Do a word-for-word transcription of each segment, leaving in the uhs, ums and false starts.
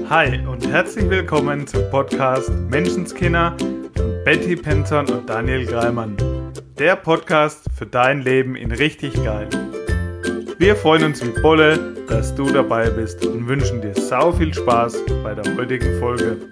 Hi und herzlich willkommen zum Podcast Menschenskinder von Betty Penton und Daniel Greimann. Der Podcast für dein Leben in richtig geil. Wir freuen uns wie Bolle, dass du dabei bist und wünschen dir sau viel Spaß bei der heutigen Folge.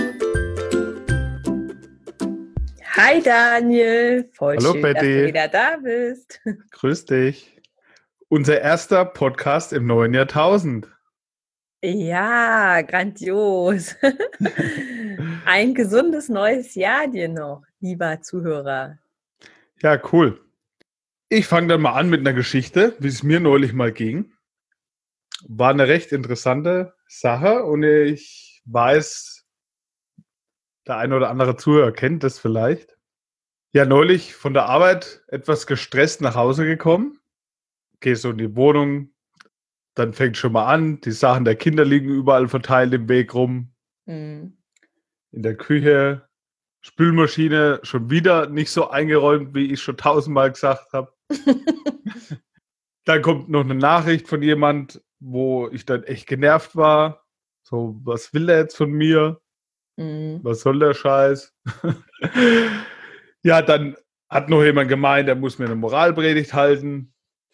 Hi Daniel, voll Hallo schön, Betty. dass du wieder da bist. Grüß dich. Unser erster Podcast im neuen Jahrtausend. Ja, grandios. Ein gesundes neues Jahr dir noch, lieber Zuhörer. Ja, cool. Ich fange dann mal an mit einer Geschichte, wie es mir neulich mal ging. War eine recht interessante Sache und ich weiß, der eine oder andere Zuhörer kennt das vielleicht. Ja, neulich von der Arbeit etwas gestresst nach Hause gekommen. Gehe so in die Wohnung, dann fängt schon mal an, die Sachen der Kinder liegen überall verteilt im Weg rum. Mhm. In der Küche, Spülmaschine schon wieder nicht so eingeräumt, wie ich schon tausendmal gesagt habe. Dann kommt noch eine Nachricht von jemand, wo ich dann echt genervt war. So, was will der jetzt von mir? Mhm. Was soll der Scheiß? Ja, dann hat noch jemand gemeint, er muss mir eine Moralpredigt halten.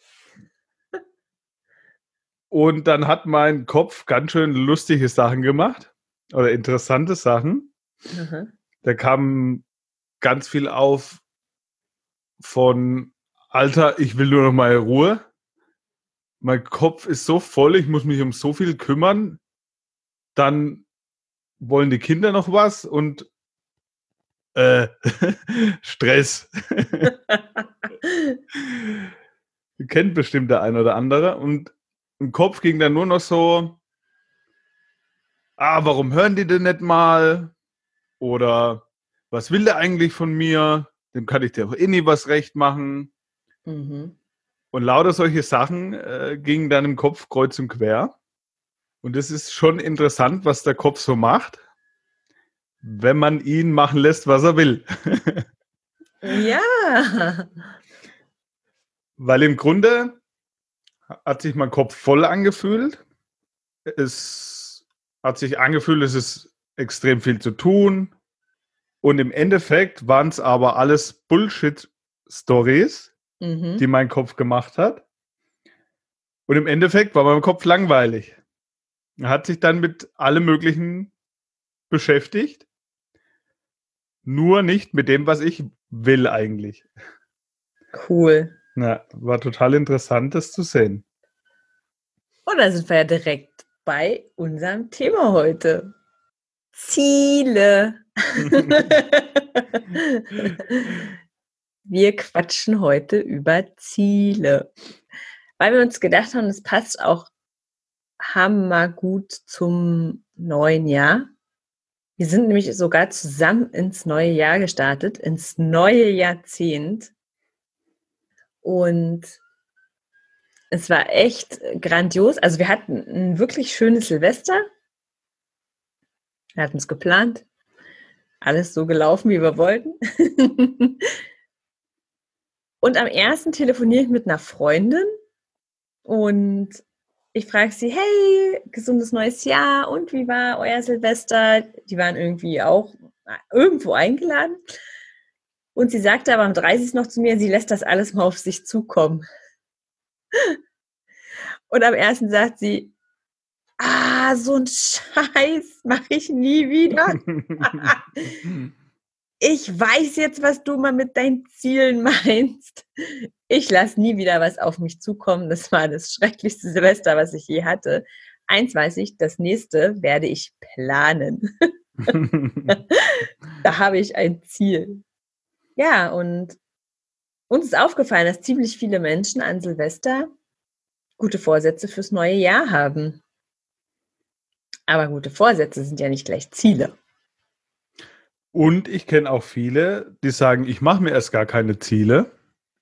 Und dann hat mein Kopf ganz schön lustige Sachen gemacht oder interessante Sachen. Mhm. Da kam ganz viel auf von, Alter, ich will nur noch mal Ruhe. Mein Kopf ist so voll, ich muss mich um so viel kümmern. Dann wollen die Kinder noch was und äh, Stress. Kennt bestimmt der ein oder andere. Und im Kopf ging dann nur noch so, ah, warum hören die denn nicht mal? Oder was will der eigentlich von mir? Dem kann ich dir auch eh nie was recht machen. Mhm. Und lauter solche Sachen äh, gingen dann im Kopf kreuz und quer. Und es ist schon interessant, was der Kopf so macht, wenn man ihn machen lässt, was er will. Ja. Weil im Grunde hat sich mein Kopf voll angefühlt. Es hat sich angefühlt, es ist extrem viel zu tun. Und im Endeffekt waren es aber alles Bullshit-Stories, Mhm. die mein Kopf gemacht hat. Und im Endeffekt war mein Kopf langweilig. Er hat sich dann mit allem Möglichen beschäftigt. Nur nicht mit dem, was ich will eigentlich. Cool. Ja, war total interessant, das zu sehen. Und da sind wir ja direkt bei unserem Thema heute. Ziele. Wir quatschen heute über Ziele, weil wir uns gedacht haben, es passt auch hammergut zum neuen Jahr. Wir sind nämlich sogar zusammen ins neue Jahr gestartet, ins neue Jahrzehnt. Und es war echt grandios. Also wir hatten ein wirklich schönes Silvester. Wir hatten es geplant. Alles so gelaufen, wie wir wollten. Und am ersten telefoniere ich mit einer Freundin und ich frage sie, hey, gesundes neues Jahr und wie war euer Silvester? Die waren irgendwie auch irgendwo eingeladen. Und sie sagte aber am dreißigsten noch zu mir, sie lässt das alles mal auf sich zukommen. Und am ersten sagt sie, ah, so ein Scheiß mache ich nie wieder. Ich weiß jetzt, was du mal mit deinen Zielen meinst. Ich lasse nie wieder was auf mich zukommen. Das war das schrecklichste Silvester, was ich je hatte. Eins weiß ich, das nächste werde ich planen. Da habe ich ein Ziel. Ja, und uns ist aufgefallen, dass ziemlich viele Menschen an Silvester gute Vorsätze fürs neue Jahr haben. Aber gute Vorsätze sind ja nicht gleich Ziele. Und ich kenne auch viele, die sagen, ich mache mir erst gar keine Ziele,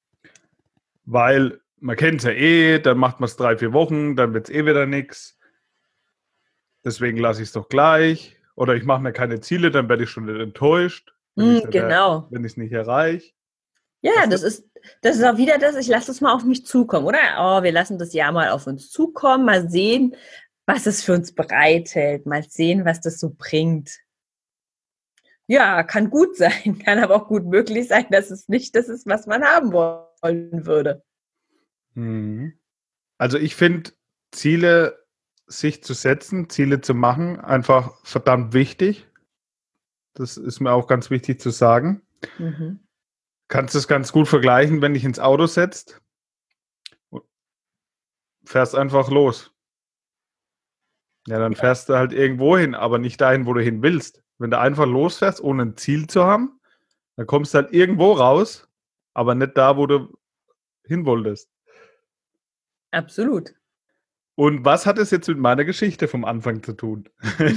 weil man kennt es ja eh, dann macht man es drei, vier Wochen, dann wird es eh wieder nichts. Deswegen lasse ich es doch gleich. Oder ich mache mir keine Ziele, dann werde ich schon nicht enttäuscht, wenn Mm, ich es genau. nicht, nicht erreiche. Ja, Was das ist, das ist auch wieder das, ich lasse es mal auf mich zukommen, oder? Oh, wir lassen das Jahr mal auf uns zukommen, mal sehen, was es für uns bereithält. Mal sehen, was das so bringt. Ja, kann gut sein, kann aber auch gut möglich sein, dass es nicht das ist, was man haben wollen würde. Mhm. Also ich finde, Ziele sich zu setzen, Ziele zu machen, einfach verdammt wichtig. Das ist mir auch ganz wichtig zu sagen. Mhm. Kannst es ganz gut vergleichen, wenn dich ins Auto setzt, fährst einfach los. Ja, dann fährst du halt irgendwo hin, aber nicht dahin, wo du hin willst. Wenn du einfach losfährst, ohne ein Ziel zu haben, dann kommst du halt irgendwo raus, aber nicht da, wo du hin wolltest. Absolut. Und was hat es jetzt mit meiner Geschichte vom Anfang zu tun?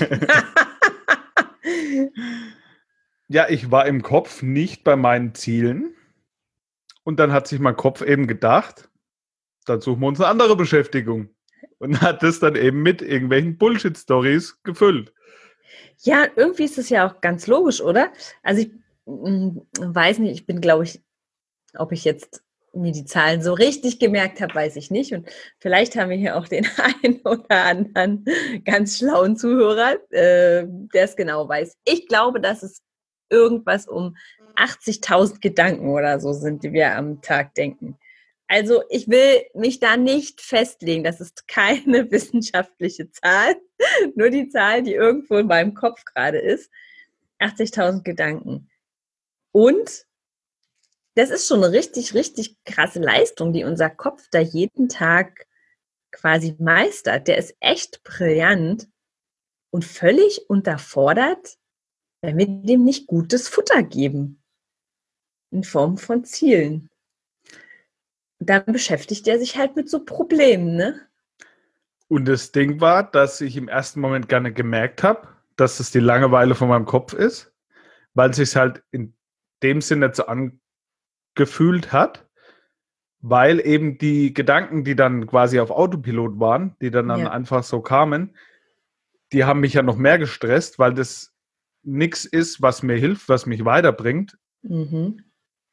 Ja, ich war im Kopf nicht bei meinen Zielen. Und dann hat sich mein Kopf eben gedacht, dann suchen wir uns eine andere Beschäftigung. Und hat das dann eben mit irgendwelchen Bullshit-Stories gefüllt. Ja, irgendwie ist es ja auch ganz logisch, oder? Also ich m, weiß nicht, ich bin, glaube ich, ob ich jetzt mir die Zahlen so richtig gemerkt habe, weiß ich nicht. Und vielleicht haben wir hier auch den einen oder anderen ganz schlauen Zuhörer, äh, der es genau weiß. Ich glaube, dass es irgendwas um achtzigtausend Gedanken oder so sind, die wir am Tag denken. Also ich will mich da nicht festlegen. Das ist keine wissenschaftliche Zahl, nur die Zahl, die irgendwo in meinem Kopf gerade ist. achtzigtausend Gedanken. Und das ist schon eine richtig, richtig krasse Leistung, die unser Kopf da jeden Tag quasi meistert. Der ist echt brillant und völlig unterfordert, wenn wir dem nicht gutes Futter geben. In Form von Zielen. Dann beschäftigt er sich halt mit so Problemen, ne? Und das Ding war, dass ich im ersten Moment gerne gemerkt habe, dass es die Langeweile von meinem Kopf ist, weil es sich halt in dem Sinne nicht so angefühlt hat, weil eben die Gedanken, die dann quasi auf Autopilot waren, die dann, dann Ja. einfach so kamen, die haben mich ja noch mehr gestresst, weil das nichts ist, was mir hilft, was mich weiterbringt. Mhm.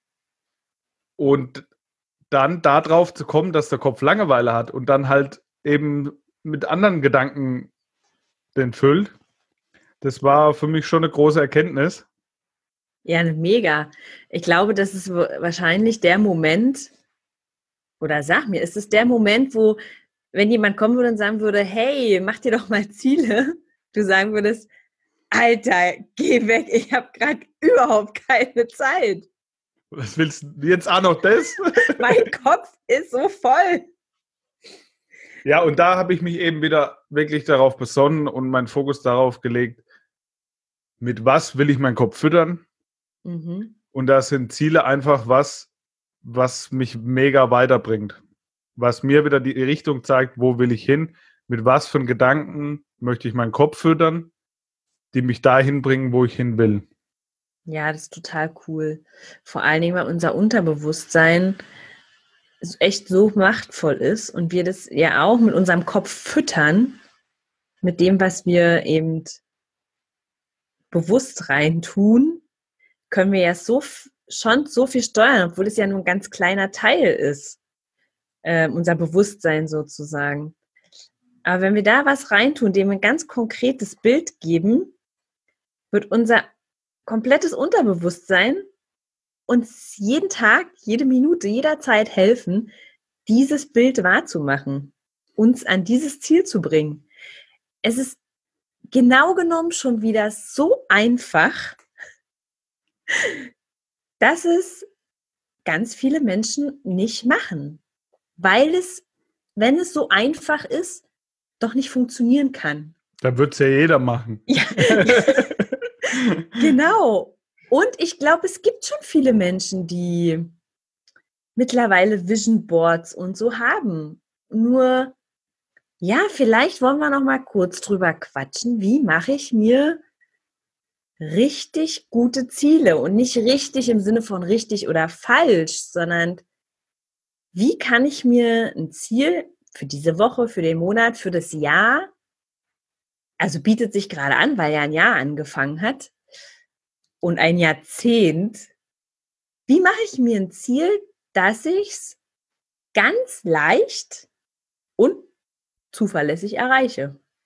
Und dann darauf zu kommen, dass der Kopf Langeweile hat und dann halt eben mit anderen Gedanken den füllt, das war für mich schon eine große Erkenntnis. Ja, mega. Ich glaube, das ist wahrscheinlich der Moment, oder sag mir, ist es der Moment, wo, wenn jemand kommen würde und sagen würde, hey, mach dir doch mal Ziele, du sagen würdest, Alter, geh weg, ich habe gerade überhaupt keine Zeit. Was willst du jetzt auch noch das? Mein Kopf ist so voll. Ja, und da habe ich mich eben wieder wirklich darauf besonnen und meinen Fokus darauf gelegt, mit was will ich meinen Kopf füttern? Mhm. Und da sind Ziele einfach was, was mich mega weiterbringt. Was mir wieder die Richtung zeigt, wo will ich hin? Mit was für Gedanken möchte ich meinen Kopf füttern, die mich dahin bringen, wo ich hin will. Ja, das ist total cool. Vor allen Dingen, weil unser Unterbewusstsein echt so machtvoll ist und wir das ja auch mit unserem Kopf füttern, mit dem, was wir eben bewusst reintun, können wir ja so schon so viel steuern, obwohl es ja nur ein ganz kleiner Teil ist, äh, unser Bewusstsein sozusagen. Aber wenn wir da was reintun, dem ein ganz konkretes Bild geben, wird unser komplettes Unterbewusstsein uns jeden Tag, jede Minute, jederzeit helfen, dieses Bild wahrzumachen, uns an dieses Ziel zu bringen. Es ist genau genommen schon wieder so einfach, dass es ganz viele Menschen nicht machen, weil es, wenn es so einfach ist, doch nicht funktionieren kann. Da wird es ja jeder machen. Ja, genau. Und ich glaube, es gibt schon viele Menschen, die mittlerweile Vision Boards und so haben. Nur, ja, vielleicht wollen wir noch mal kurz drüber quatschen. Wie mache ich mir richtig gute Ziele? Und nicht richtig im Sinne von richtig oder falsch, sondern wie kann ich mir ein Ziel für diese Woche, für den Monat, für das Jahr, also bietet sich gerade an, weil ja ein Jahr angefangen hat und ein Jahrzehnt, wie mache ich mir ein Ziel, dass ich es ganz leicht und zuverlässig erreiche?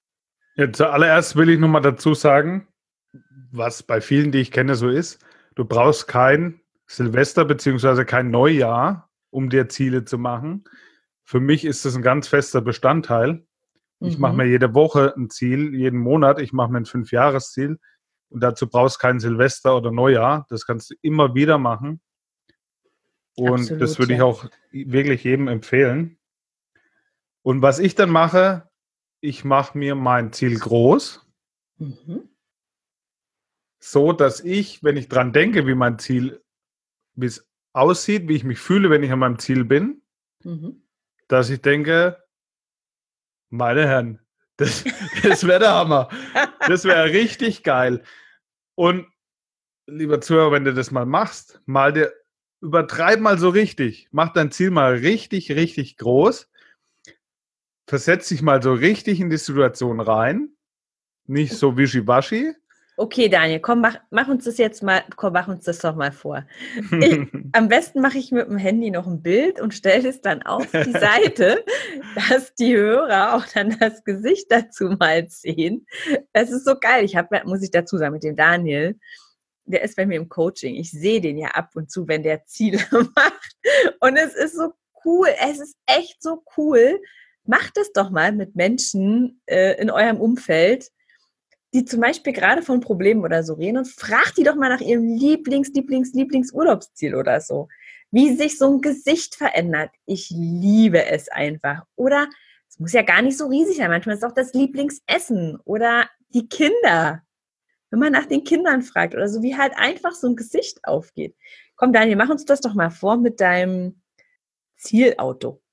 Ja, zuallererst will ich nochmal dazu sagen, was bei vielen, die ich kenne, so ist. Du brauchst kein Silvester beziehungsweise kein Neujahr, um dir Ziele zu machen. Für mich ist das ein ganz fester Bestandteil. Ich mache mir Mhm. jede Woche ein Ziel, jeden Monat. Ich mache mir ein Fünfjahresziel. Und dazu brauchst du kein Silvester oder Neujahr. Das kannst du immer wieder machen. Und das Absolut, würde ich ja. auch wirklich jedem empfehlen. Und was ich dann mache, ich mache mir mein Ziel groß, Mhm. so dass ich, wenn ich dran denke, wie mein Ziel, wie es aussieht, wie ich mich fühle, wenn ich an meinem Ziel bin, Mhm. dass ich denke, meine Herren, das, das wäre der Hammer. Das wäre richtig geil. Und lieber Zuhörer, wenn du das mal machst, mal dir, übertreib mal so richtig. Mach dein Ziel mal richtig, richtig groß. Versetz dich mal so richtig in die Situation rein. Nicht so wischiwaschi. Okay, Daniel, komm, mach, mach uns das jetzt mal, komm, mach uns das doch mal vor. Ich, am besten mache ich mit dem Handy noch ein Bild und stelle es dann auf die Seite, dass die Hörer auch dann das Gesicht dazu mal sehen. Das ist so geil. Ich habe, muss ich dazu sagen, mit dem Daniel, der ist bei mir im Coaching. Ich sehe den ja ab und zu, wenn der Ziele macht. Und es ist so cool. Es ist echt so cool. Macht es doch mal mit Menschen äh, in eurem Umfeld, die zum Beispiel gerade von Problemen oder so reden, und fragt die doch mal nach ihrem Lieblings-, Lieblings-, Lieblings-Urlaubsziel oder so. Wie sich so ein Gesicht verändert. Ich liebe es einfach. Oder es muss ja gar nicht so riesig sein. Manchmal ist es auch das Lieblingsessen oder die Kinder. Wenn man nach den Kindern fragt oder so, wie halt einfach so ein Gesicht aufgeht. Komm, Daniel, mach uns das doch mal vor mit deinem Zielauto.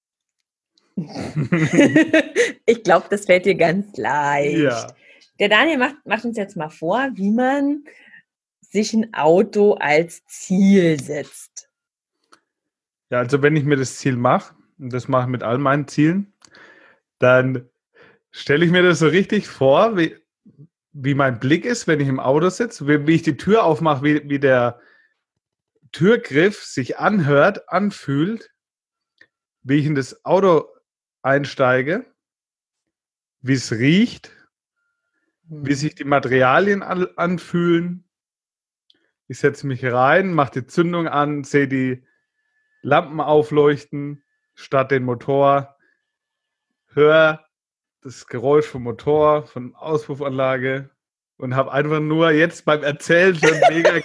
Ich glaube, das fällt dir ganz leicht. Ja. Der Daniel macht, macht uns jetzt mal vor, wie man sich ein Auto als Ziel setzt. Ja, also wenn ich mir das Ziel mache, und das mache ich mit all meinen Zielen, dann stelle ich mir das so richtig vor, wie, wie mein Blick ist, wenn ich im Auto sitze, wie, wie ich die Tür aufmache, wie, wie der Türgriff sich anhört, anfühlt, wie ich in das Auto einsteige, wie es riecht, wie sich die Materialien an, anfühlen. Ich setze mich rein, mache die Zündung an, sehe die Lampen aufleuchten, starte den Motor, höre das Geräusch vom Motor, von Auspuffanlage und habe einfach nur jetzt beim Erzählen schon mega,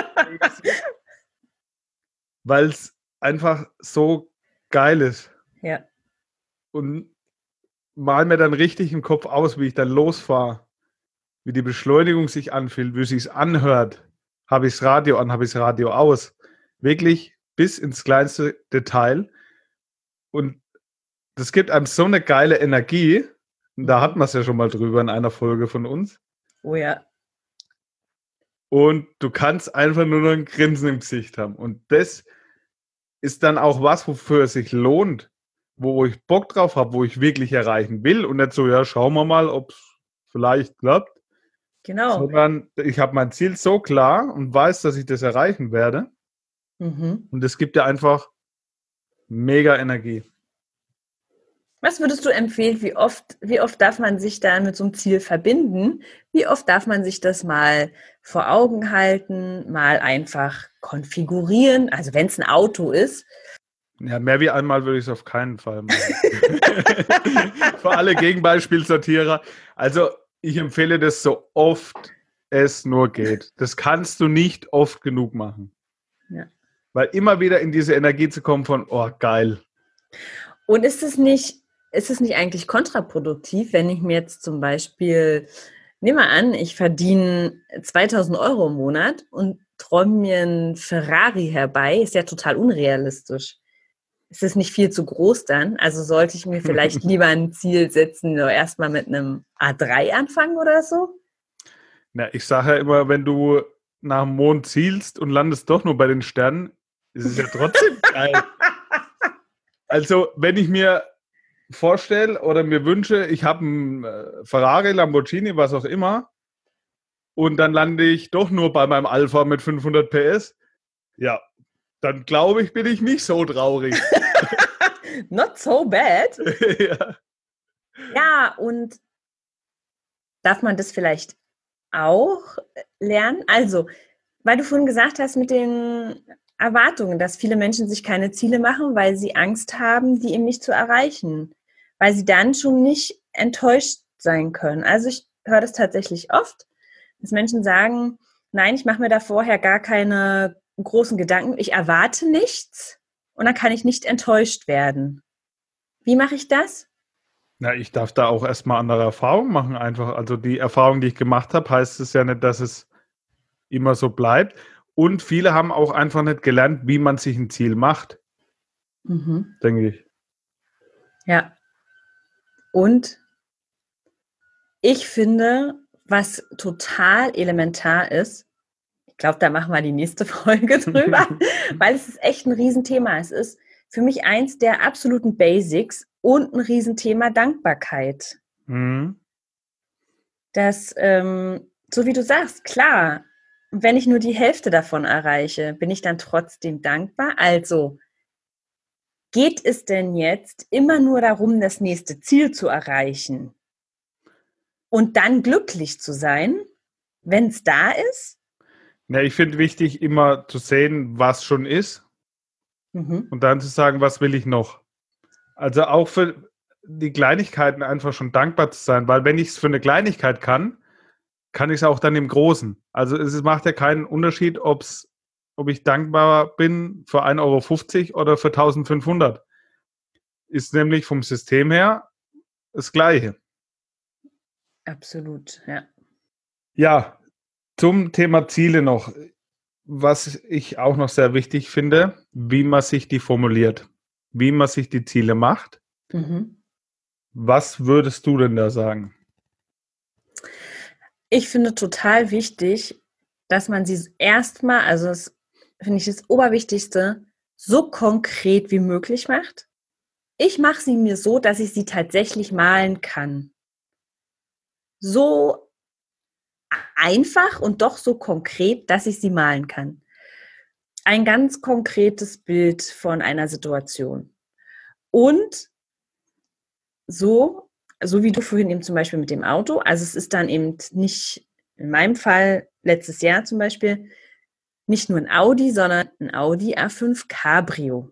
weil es einfach so geil ist. Ja. Und mal mir dann richtig im Kopf aus, wie ich dann losfahre, wie die Beschleunigung sich anfühlt, wie es sich anhört. Habe ich das Radio an, habe ich das Radio aus. Wirklich bis ins kleinste Detail. Und das gibt einem so eine geile Energie. Und da hatten wir es ja schon mal drüber in einer Folge von uns. Oh ja. Und du kannst einfach nur noch ein Grinsen im Gesicht haben. Und das ist dann auch was, wofür es sich lohnt, wo ich Bock drauf habe, wo ich wirklich erreichen will. Und nicht so, ja, schauen wir mal, ob es vielleicht klappt. Genau. Sondern ich habe mein Ziel so klar und weiß, dass ich das erreichen werde. Mhm. Und das gibt dir einfach mega Energie. Was würdest du empfehlen, wie oft, wie oft darf man sich da mit so einem Ziel verbinden? Wie oft darf man sich das mal vor Augen halten, mal einfach konfigurieren? Also wenn es ein Auto ist. Ja, mehr wie einmal würde ich es auf keinen Fall machen. Für alle Gegenbeispielsortierer. Also ich empfehle das so oft es nur geht. Das kannst du nicht oft genug machen. Ja. Weil immer wieder in diese Energie zu kommen von, oh geil. Und ist es nicht, ist es nicht eigentlich kontraproduktiv, wenn ich mir jetzt zum Beispiel, nehmen wir an, ich verdiene zweitausend Euro im Monat und träume mir einen Ferrari herbei, ist ja total unrealistisch. Ist es nicht viel zu groß dann? Also sollte ich mir vielleicht lieber ein Ziel setzen, so erstmal mit einem A drei anfangen oder so? Na, ich sage ja immer, wenn du nach dem Mond zielst und landest doch nur bei den Sternen, ist es ja trotzdem geil. Also, wenn ich mir vorstelle oder mir wünsche, ich habe einen Ferrari, Lamborghini, was auch immer, und dann lande ich doch nur bei meinem Alpha mit fünfhundert P S, ja, dann glaube ich, bin ich nicht so traurig. Not so bad. Ja. Ja, und darf man das vielleicht auch lernen? Also, weil du vorhin gesagt hast mit den Erwartungen, dass viele Menschen sich keine Ziele machen, weil sie Angst haben, die eben nicht zu erreichen, weil sie dann schon nicht enttäuscht sein können. Also ich höre das tatsächlich oft, dass Menschen sagen, nein, ich mache mir da vorher gar keine großen Gedanken, ich erwarte nichts und dann kann ich nicht enttäuscht werden. Wie mache ich das? Na, ich darf da auch erstmal andere Erfahrungen machen einfach. Also die Erfahrung, die ich gemacht habe, heißt es ja nicht, dass es immer so bleibt. Und viele haben auch einfach nicht gelernt, wie man sich ein Ziel macht, Mhm. denke ich. Ja. Und ich finde, was total elementar ist, ich glaube, da machen wir die nächste Folge drüber, weil es ist echt ein Riesenthema. Es ist für mich eins der absoluten Basics und ein Riesenthema Dankbarkeit. Mhm. Das, ähm, so wie du sagst, klar, wenn ich nur die Hälfte davon erreiche, bin ich dann trotzdem dankbar. Also, geht es denn jetzt immer nur darum, das nächste Ziel zu erreichen und dann glücklich zu sein, wenn es da ist? Ja, ich finde wichtig, immer zu sehen, was schon ist Mhm. und dann zu sagen, was will ich noch. Also auch für die Kleinigkeiten einfach schon dankbar zu sein, weil wenn ich es für eine Kleinigkeit kann, kann ich es auch dann im Großen. Also es macht ja keinen Unterschied, ob's, ob ich dankbar bin für ein Euro fünfzig oder für eintausendfünfhundert. Ist nämlich vom System her das Gleiche. Absolut, ja. Ja, zum Thema Ziele noch. Was ich auch noch sehr wichtig finde, wie man sich die formuliert, wie man sich die Ziele macht. Mhm. Was würdest du denn da sagen? Ich finde total wichtig, dass man sie erstmal, also das finde ich das Oberwichtigste, so konkret wie möglich macht. Ich mache sie mir so, dass ich sie tatsächlich malen kann. So einfach und doch so konkret, dass ich sie malen kann. Ein ganz konkretes Bild von einer Situation. Und so, so wie du vorhin eben zum Beispiel mit dem Auto, also es ist dann eben nicht, in meinem Fall, letztes Jahr zum Beispiel, nicht nur ein Audi, sondern ein Audi A fünf Cabrio.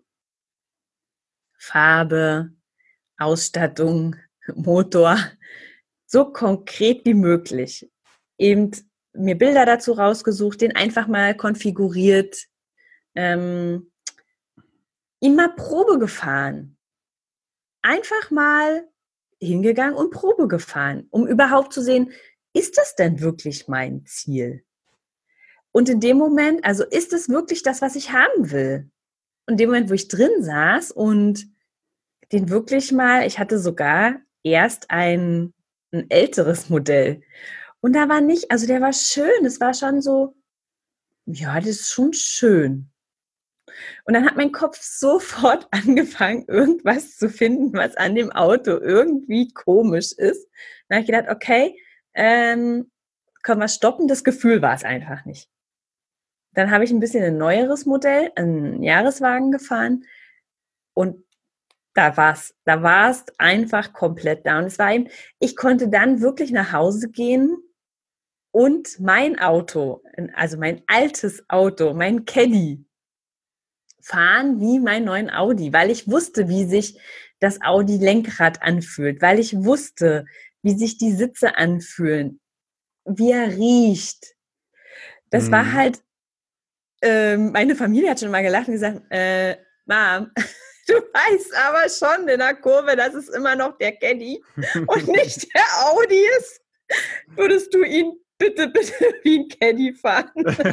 Farbe, Ausstattung, Motor, so konkret wie möglich. Eben mir Bilder dazu rausgesucht, den einfach mal konfiguriert, ähm, ihn mal Probe gefahren. Einfach mal hingegangen und Probe gefahren, um überhaupt zu sehen, ist das denn wirklich mein Ziel? Und in dem Moment, also ist es wirklich das, was ich haben will? Und in dem Moment, wo ich drin saß und den wirklich mal, ich hatte sogar erst ein, ein älteres Modell. Und da war nicht, also der war schön, es war schon so, ja, das ist schon schön. Und dann hat mein Kopf sofort angefangen, irgendwas zu finden, was an dem Auto irgendwie komisch ist. Dann habe ich gedacht, okay, ähm, können wir stoppen, das Gefühl war es einfach nicht. Dann habe ich ein bisschen ein neueres Modell, einen Jahreswagen gefahren und da war's, da war es einfach komplett da. Und es war eben, ich konnte dann wirklich nach Hause gehen und mein Auto, also mein altes Auto, mein Caddy, fahren wie mein neuen Audi, weil ich wusste, wie sich das Audi-Lenkrad anfühlt, weil ich wusste, wie sich die Sitze anfühlen, wie er riecht. Das war Mhm. halt, äh, meine Familie hat schon mal gelacht und gesagt, äh, Mom, du weißt aber schon in der Kurve, dass es immer noch der Caddy und nicht der Audi ist. Würdest du ihn bitte, bitte wie ein Caddy fahren?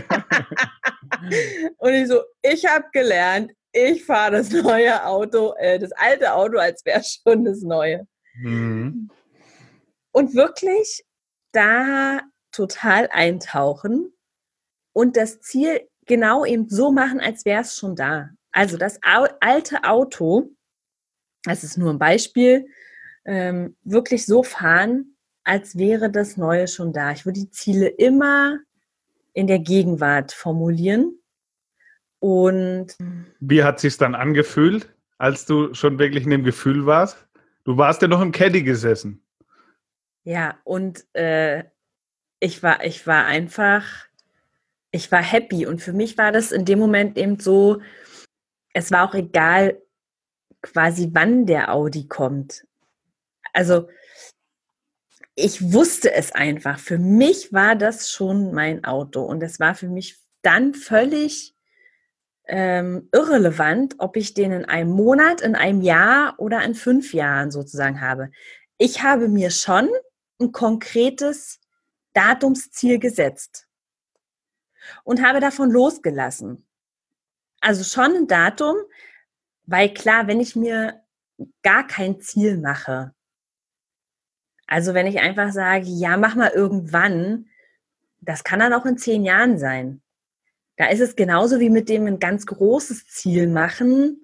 Und ich so, ich habe gelernt, ich fahre das neue Auto, äh, das alte Auto, als wäre es schon das neue. Mhm. Und wirklich da total eintauchen und das Ziel genau eben so machen, als wäre es schon da. Also das alte Auto, das ist nur ein Beispiel, ähm, wirklich so fahren, als wäre das Neue schon da. Ich würde die Ziele immer in der Gegenwart formulieren. Und Wie hat sich's dann angefühlt, als du schon wirklich in dem Gefühl warst? Du warst ja noch im Caddy gesessen. Ja, und äh, ich war, ich war einfach, ich war happy. Und für mich war das in dem Moment eben so, es war auch egal, quasi wann der Audi kommt. Also ich wusste es einfach. Für mich war das schon mein Auto. Und es war für mich dann völlig ähm, irrelevant, ob ich den in einem Monat, in einem Jahr oder in fünf Jahren sozusagen habe. Ich habe mir schon ein konkretes Datumsziel gesetzt und habe davon losgelassen. Also schon ein Datum, weil klar, wenn ich mir gar kein Ziel mache, also wenn ich einfach sage, ja, mach mal irgendwann, das kann dann auch in zehn Jahren sein. Da ist es genauso wie mit dem ein ganz großes Ziel machen.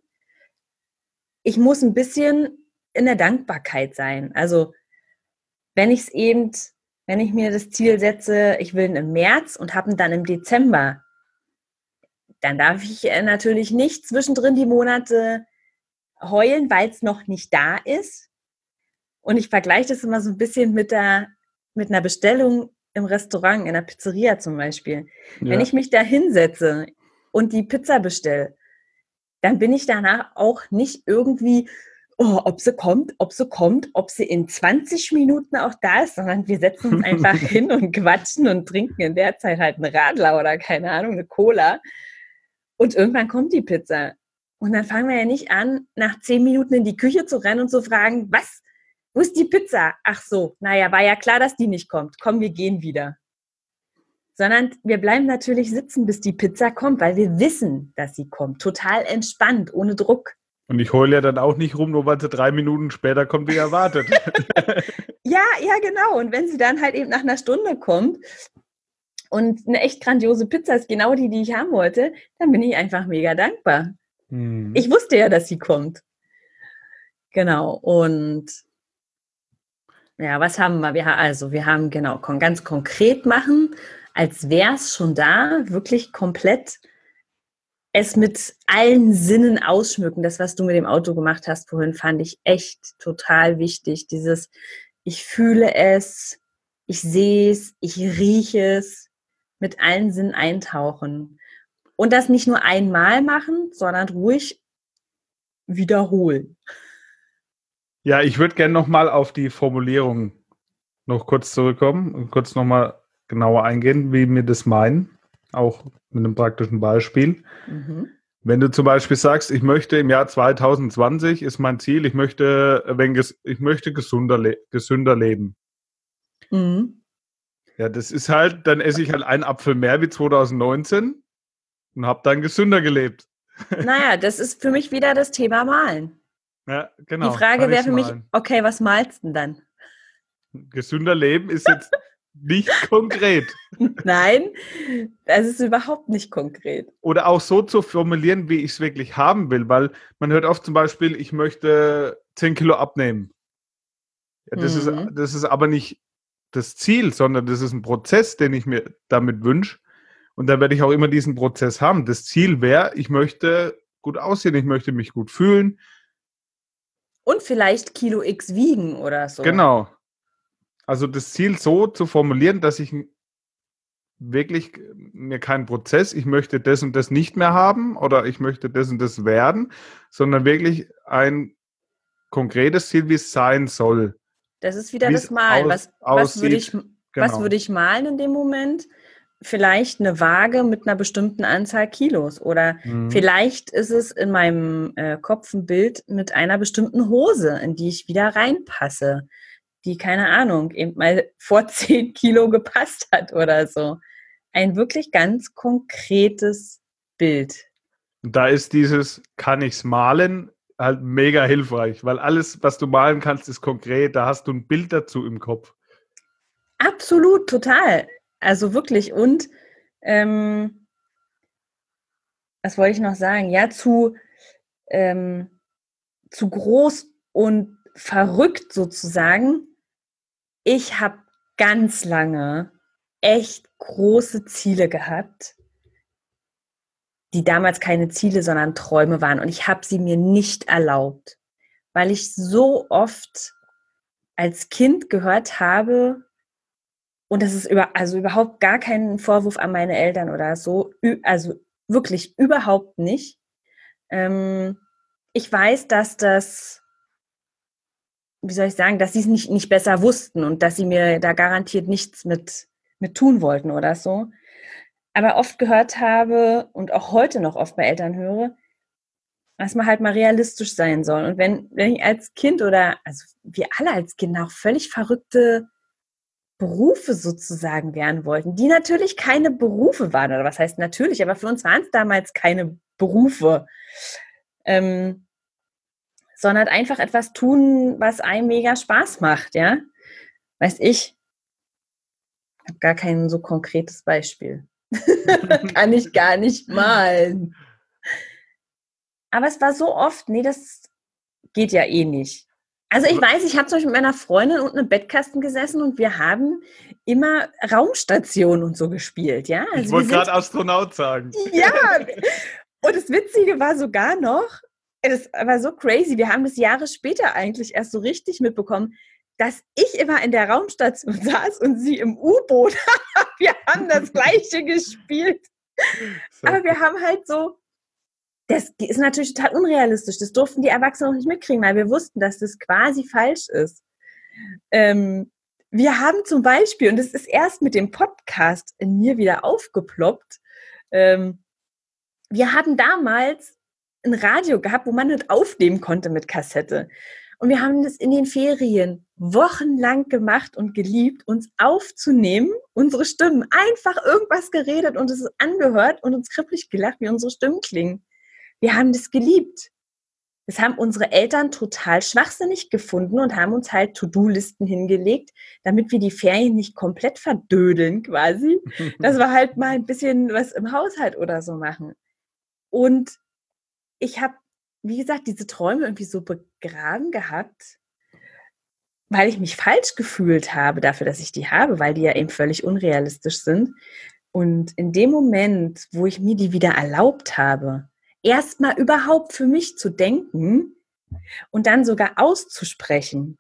Ich muss ein bisschen in der Dankbarkeit sein. Also wenn ich es eben, wenn ich mir das Ziel setze, ich will ihn im März und habe ihn dann im Dezember, dann darf ich natürlich nicht zwischendrin die Monate heulen, weil es noch nicht da ist. Und ich vergleiche das immer so ein bisschen mit, der, mit einer Bestellung im Restaurant, in der Pizzeria zum Beispiel. Ja. Wenn ich mich da hinsetze und die Pizza bestelle, dann bin ich danach auch nicht irgendwie, oh, ob sie kommt, ob sie kommt, ob sie in zwanzig Minuten auch da ist, sondern wir setzen uns einfach hin und quatschen und trinken in der Zeit halt einen Radler oder keine Ahnung, eine Cola. Und irgendwann kommt die Pizza. Und dann fangen wir ja nicht an, nach zehn Minuten in die Küche zu rennen und zu fragen, was? Wo ist die Pizza? Ach so, naja, war ja klar, dass die nicht kommt. Komm, wir gehen wieder. Sondern wir bleiben natürlich sitzen, bis die Pizza kommt, weil wir wissen, dass sie kommt. Total entspannt, ohne Druck. Und ich heule ja dann auch nicht rum, nur weil sie drei Minuten später kommt, wie erwartet. Ja, ja, genau. Und wenn sie dann halt eben nach einer Stunde kommt und eine echt grandiose Pizza ist genau die, die ich haben wollte, dann bin ich einfach mega dankbar. Hm. Ich wusste ja, dass sie kommt. Genau. Und ja, was haben wir? Wir haben also, wir haben genau ganz konkret machen, als wäre es schon da, wirklich komplett es mit allen Sinnen ausschmücken. Das, was du mit dem Auto gemacht hast vorhin, fand ich echt total wichtig. Dieses, ich fühle es, ich sehe es, ich rieche es, mit allen Sinnen eintauchen. Und das nicht nur einmal machen, sondern ruhig wiederholen. Ja, ich würde gerne nochmal auf die Formulierung noch kurz zurückkommen und kurz nochmal genauer eingehen, wie wir das meinen, auch mit einem praktischen Beispiel. Mhm. Wenn du zum Beispiel sagst, ich möchte im Jahr zwanzig zwanzig ist mein Ziel, ich möchte, wenn, ich möchte gesunder, le- gesünder leben. Mhm. Ja, das ist halt, dann esse ich halt einen Apfel mehr wie zwanzig neunzehn und habe dann gesünder gelebt. Naja, das ist für mich wieder das Thema Malen. Ja, genau. Die Frage wäre für mich, okay, was malst du denn dann? Gesünder leben ist jetzt nicht konkret. Nein, das ist überhaupt nicht konkret. Oder auch so zu formulieren, wie ich es wirklich haben will, weil man hört oft zum Beispiel, ich möchte zehn Kilo abnehmen. Ja, das, mhm. ist, das ist aber nicht das Ziel, sondern das ist ein Prozess, den ich mir damit wünsche. Und da werde ich auch immer diesen Prozess haben. Das Ziel wäre, ich möchte gut aussehen, ich möchte mich gut fühlen. Und vielleicht Kilo X wiegen oder so. Genau. Also das Ziel so zu formulieren, dass ich wirklich mir keinen Prozess, ich möchte das und das nicht mehr haben oder ich möchte das und das werden, sondern wirklich ein konkretes Ziel, wie es sein soll. Das ist wieder das Malen. Was, was, würde ich, genau. was würde ich malen in dem Moment? Vielleicht eine Waage mit einer bestimmten Anzahl Kilos oder mhm. vielleicht ist es in meinem äh, Kopf ein Bild mit einer bestimmten Hose, in die ich wieder reinpasse, die, keine Ahnung, eben mal vor zehn Kilo gepasst hat oder so. Ein wirklich ganz konkretes Bild. Und da ist dieses, kann ich's malen, halt mega hilfreich, weil alles, was du malen kannst, ist konkret, da hast du ein Bild dazu im Kopf. Absolut, total. Also wirklich. Und ähm, was wollte ich noch sagen? Ja, zu, ähm, zu groß und verrückt sozusagen. Ich habe ganz lange echt große Ziele gehabt, die damals keine Ziele, sondern Träume waren. Und ich habe sie mir nicht erlaubt, weil ich so oft als Kind gehört habe, und das ist über, also überhaupt gar kein Vorwurf an meine Eltern oder so, also wirklich überhaupt nicht. Ähm, ich weiß, dass das, wie soll ich sagen, dass sie es nicht, nicht besser wussten und dass sie mir da garantiert nichts mit, mit tun wollten oder so. Aber oft gehört habe und auch heute noch oft bei Eltern höre, dass man halt mal realistisch sein soll. Und wenn, wenn ich als Kind oder, also wir alle als Kinder auch völlig verrückte Berufe sozusagen werden wollten, die natürlich keine Berufe waren, oder was heißt natürlich, aber für uns waren es damals keine Berufe, ähm, sondern einfach etwas tun, was einem mega Spaß macht, ja. Weiß ich, ich habe gar kein so konkretes Beispiel. Kann ich gar nicht malen. Aber es war so oft, nee, das geht ja eh nicht. Also ich weiß, ich habe zum Beispiel mit meiner Freundin unten im Bettkasten gesessen und wir haben immer Raumstation und so gespielt, ja. Also ich wollte gerade Astronaut sagen. Ja, und das Witzige war sogar noch, das war so crazy, wir haben das Jahre später eigentlich erst so richtig mitbekommen, dass ich immer in der Raumstation saß und sie im U-Boot. Wir haben das Gleiche gespielt. Aber wir haben halt so, das ist natürlich total unrealistisch. Das durften die Erwachsenen auch nicht mitkriegen, weil wir wussten, dass das quasi falsch ist. Ähm, wir haben zum Beispiel, und das ist erst mit dem Podcast in mir wieder aufgeploppt, ähm, wir haben damals ein Radio gehabt, wo man nicht aufnehmen konnte mit Kassette. Und wir haben das in den Ferien wochenlang gemacht und geliebt, uns aufzunehmen, unsere Stimmen, einfach irgendwas geredet und es ist angehört und uns kribbelig gelacht, wie unsere Stimmen klingen. Wir haben das geliebt. Das haben unsere Eltern total schwachsinnig gefunden und haben uns halt To-Do-Listen hingelegt, damit wir die Ferien nicht komplett verdödeln quasi, dass wir halt mal ein bisschen was im Haushalt oder so machen. Und ich habe, wie gesagt, diese Träume irgendwie so begraben gehabt, weil ich mich falsch gefühlt habe dafür, dass ich die habe, weil die ja eben völlig unrealistisch sind. Und in dem Moment, wo ich mir die wieder erlaubt habe, erstmal überhaupt für mich zu denken und dann sogar auszusprechen,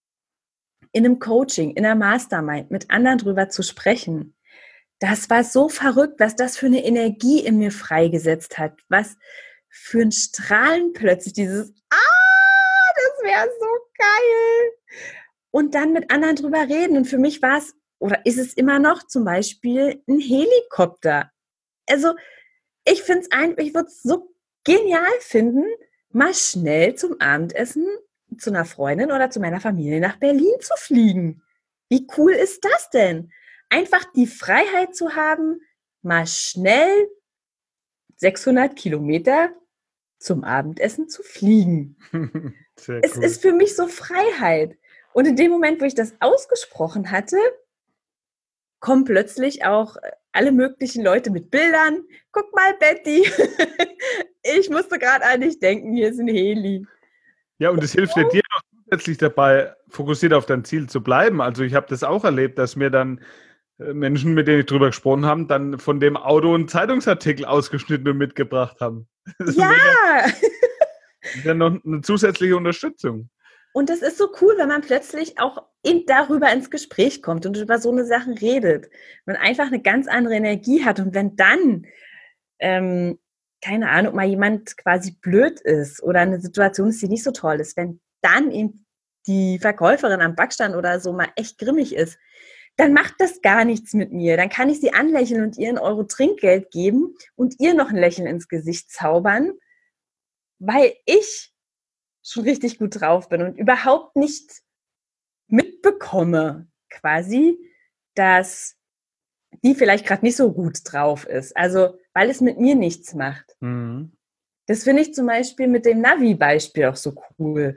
in einem Coaching, in einer Mastermind, mit anderen drüber zu sprechen, das war so verrückt, was das für eine Energie in mir freigesetzt hat, was für ein Strahlen plötzlich, dieses Ah, das wäre so geil. Und dann mit anderen drüber reden. Und für mich war es, oder ist es immer noch zum Beispiel ein Helikopter. Also ich finde es einfach, ich würde es so genial finden, mal schnell zum Abendessen zu einer Freundin oder zu meiner Familie nach Berlin zu fliegen. Wie cool ist das denn? Einfach die Freiheit zu haben, mal schnell sechshundert Kilometer zum Abendessen zu fliegen. Sehr es cool. Ist für mich so Freiheit. Und in dem Moment, wo ich das ausgesprochen hatte, kommen plötzlich auch alle möglichen Leute mit Bildern. Guck mal, Betty, ich musste gerade an dich denken, hier ist ein Heli. Ja, und es hilft dir noch zusätzlich dabei, fokussiert auf dein Ziel zu bleiben. Also ich habe das auch erlebt, dass mir dann Menschen, mit denen ich drüber gesprochen habe, dann von dem Auto einen Zeitungsartikel ausgeschnitten und mitgebracht haben. Das ja! Das ist ja noch eine zusätzliche Unterstützung. Und das ist so cool, wenn man plötzlich auch eben darüber ins Gespräch kommt und über so eine Sachen redet. Man einfach eine ganz andere Energie hat. Und wenn dann, ähm, keine Ahnung, mal jemand quasi blöd ist oder eine Situation ist, die nicht so toll ist, wenn dann eben die Verkäuferin am Backstand oder so mal echt grimmig ist, dann macht das gar nichts mit mir. Dann kann ich sie anlächeln und ihr einen Euro Trinkgeld geben und ihr noch ein Lächeln ins Gesicht zaubern, weil ich schon richtig gut drauf bin und überhaupt nicht mitbekomme, quasi, dass die vielleicht gerade nicht so gut drauf ist. Also, weil es mit mir nichts macht. Mhm. Das finde ich zum Beispiel mit dem Navi-Beispiel auch so cool.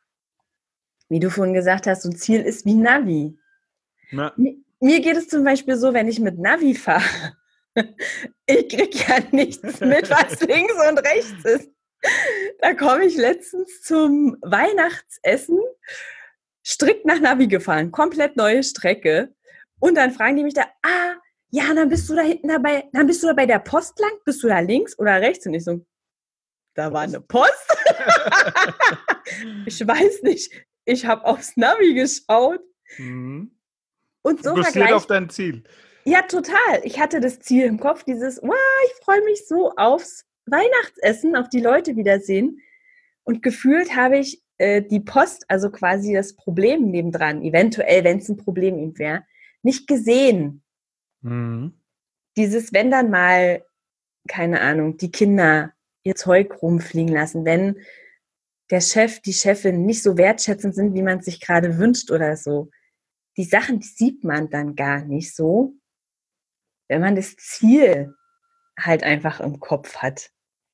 Wie du vorhin gesagt hast, so ein Ziel ist wie Navi. Na. Mir geht es zum Beispiel so, wenn ich mit Navi fahre, ich kriege ja nichts mit, was links und rechts ist. Da komme ich letztens zum Weihnachtsessen, strikt nach Navi gefahren, komplett neue Strecke. Und dann fragen die mich da, ah, ja, dann bist du da hinten dabei, dann bist du da bei der Post lang, bist du da links oder rechts? Und ich so, da war eine Post. Ich weiß nicht. ich habe aufs Navi geschaut Mhm. und so Fokussiert vergleich. auf dein Ziel. Ja, total. Ich hatte das Ziel im Kopf, dieses, wow, ich freue mich so aufs Weihnachtsessen, auf die Leute wiedersehen. Und gefühlt habe ich äh, die Post, also quasi das Problem nebendran, eventuell, wenn es ein Problem eben wäre, nicht gesehen. Mhm. Dieses, wenn dann mal, keine Ahnung, die Kinder ihr Zeug rumfliegen lassen, wenn der Chef, die Chefin nicht so wertschätzend sind, wie man es sich gerade wünscht oder so. Die Sachen, die sieht man dann gar nicht so, wenn man das Ziel halt einfach im Kopf hat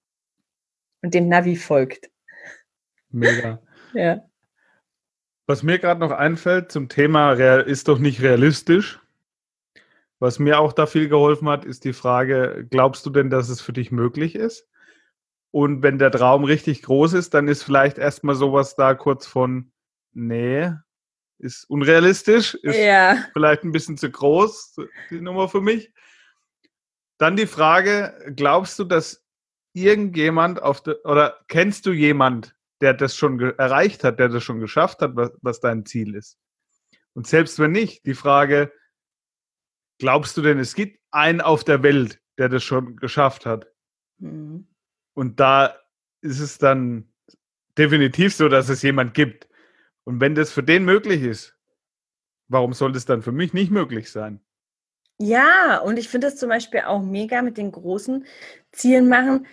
und dem Navi folgt. Mega. Ja. Was mir gerade noch einfällt zum Thema real, ist doch nicht realistisch. Was mir auch da viel geholfen hat, ist die Frage, glaubst du denn, dass es für dich möglich ist? Und wenn der Traum richtig groß ist, dann ist vielleicht erstmal sowas da kurz von, nee, ist unrealistisch, ist Ja. vielleicht ein bisschen zu groß, die Nummer für mich. Dann die Frage, glaubst du, dass irgendjemand auf der, oder kennst du jemand, der das schon ge- erreicht hat, der das schon geschafft hat, was, was dein Ziel ist? Und selbst wenn nicht, die Frage, glaubst du denn, es gibt einen auf der Welt, der das schon geschafft hat? Mhm. Und da ist es dann definitiv so, dass es jemand gibt. Und wenn das für den möglich ist, warum soll das dann für mich nicht möglich sein? Ja, und ich finde es zum Beispiel auch mega mit den großen Zielen machen.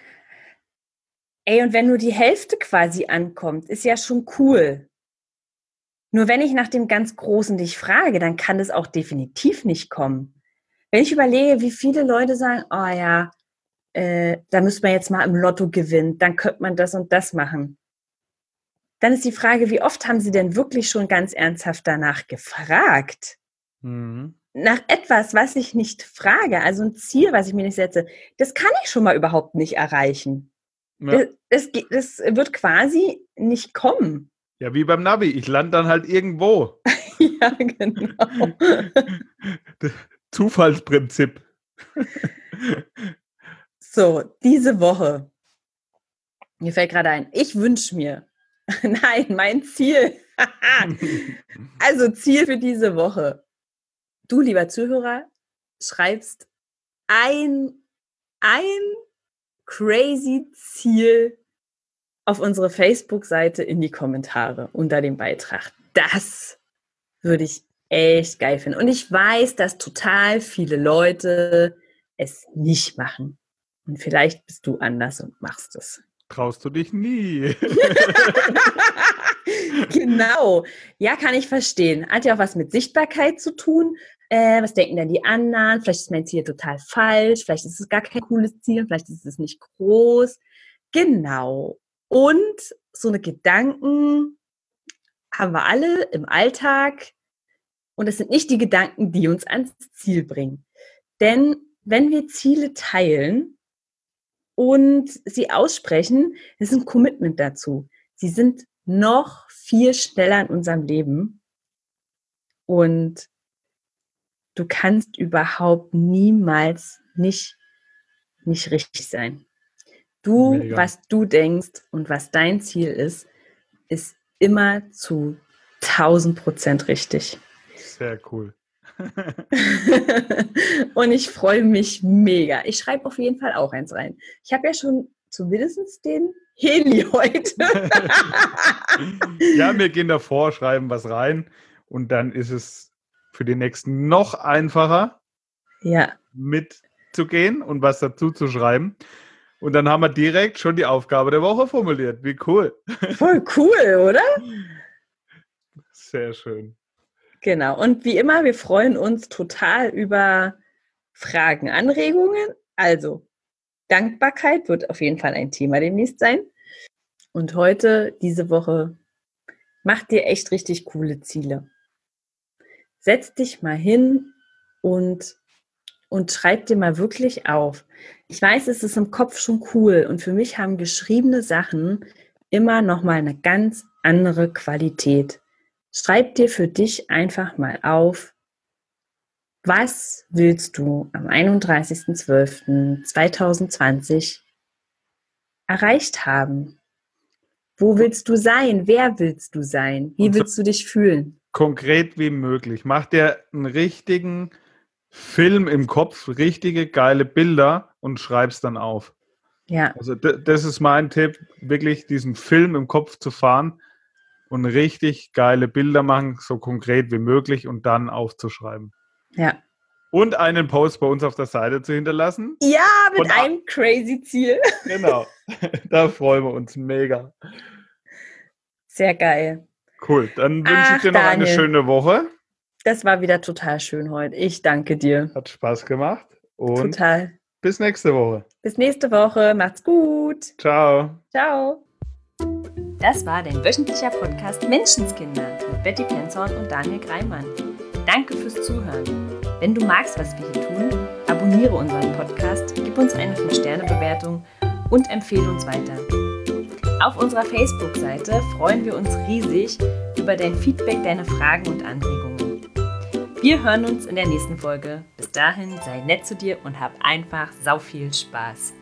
Ey, und wenn nur die Hälfte quasi ankommt, ist ja schon cool. Nur wenn ich nach dem ganz Großen dich frage, dann kann das auch definitiv nicht kommen. Wenn ich überlege, wie viele Leute sagen, oh ja, äh, da müsste man jetzt mal im Lotto gewinnen, dann könnte man das und das machen. Dann ist die Frage, wie oft haben Sie denn wirklich schon ganz ernsthaft danach gefragt? Mhm. Nach etwas, was ich nicht frage, also ein Ziel, was ich mir nicht setze, das kann ich schon mal überhaupt nicht erreichen. Ja. Das, das, das wird quasi nicht kommen. Ja, wie beim Navi. Ich lande dann halt irgendwo. Ja, genau. Zufallsprinzip. So, diese Woche. Mir fällt gerade ein, ich wünsche mir, nein, mein Ziel. Also Ziel für diese Woche. Du, lieber Zuhörer, schreibst ein, ein crazy Ziel auf unsere Facebook-Seite in die Kommentare unter dem Beitrag. Das würde ich echt geil finden. Und ich weiß, dass total viele Leute es nicht machen. Und vielleicht bist du anders und machst es. Traust du dich nie. Genau. Ja, kann ich verstehen. Hat ja auch was mit Sichtbarkeit zu tun. Äh, was denken denn die anderen? Vielleicht ist mein Ziel total falsch. Vielleicht ist es gar kein cooles Ziel. Vielleicht ist es nicht groß. Genau. Und so eine Gedanken haben wir alle im Alltag. Und es sind nicht die Gedanken, die uns ans Ziel bringen. Denn wenn wir Ziele teilen und sie aussprechen, ist ein Commitment dazu. Sie sind noch viel schneller in unserem Leben und du kannst überhaupt niemals nicht, nicht richtig sein. Du, Mega. was du denkst und was dein Ziel ist, ist immer zu tausend Prozent richtig. Sehr cool. Und ich freue mich mega. Ich schreibe auf jeden Fall auch eins rein. Ich habe ja schon zumindest den Heli heute. Ja, wir gehen davor, schreiben was rein und dann ist es für die nächsten noch einfacher, Ja. mitzugehen und was dazu zu schreiben. Und dann haben wir direkt schon die Aufgabe der Woche formuliert. Wie cool. Voll cool, oder? Sehr schön. Genau. Und wie immer, wir freuen uns total über Fragen, Anregungen. Also, Dankbarkeit wird auf jeden Fall ein Thema demnächst sein. Und heute, diese Woche, mach dir echt richtig coole Ziele. Setz dich mal hin und, und schreib dir mal wirklich auf. Ich weiß, es ist im Kopf schon cool und für mich haben geschriebene Sachen immer noch mal eine ganz andere Qualität. Schreib dir für dich einfach mal auf, was willst du am einunddreißigsten zwölften zweitausendzwanzig erreicht haben? Wo willst du sein? Wer willst du sein? Wie willst du dich fühlen? Konkret wie möglich. Mach dir einen richtigen Film im Kopf, richtige geile Bilder und schreib's dann auf. Ja. Also d- das ist mein Tipp, wirklich diesen Film im Kopf zu fahren und richtig geile Bilder machen, so konkret wie möglich und dann aufzuschreiben. Ja. Und einen Post bei uns auf der Seite zu hinterlassen. Ja, mit Und einem crazy Ziel. Genau, da freuen wir uns mega. Sehr geil. Cool, dann wünsche Ach, ich dir noch Daniel. eine schöne Woche. Das war wieder total schön heute. Ich danke dir. Hat Spaß gemacht und Total. bis nächste Woche. Bis nächste Woche. Macht's gut. Ciao. Ciao. Das war dein wöchentlicher Podcast Menschenskinder mit Betty Penzorn und Daniel Greimann. Danke fürs Zuhören. Wenn du magst, was wir hier tun, abonniere unseren Podcast, gib uns eine fünf Sterne Bewertung und empfehle uns weiter. Auf unserer Facebook-Seite freuen wir uns riesig über dein Feedback, deine Fragen und Anregungen. Wir hören uns in der nächsten Folge. Bis dahin, sei nett zu dir und hab einfach sau viel Spaß.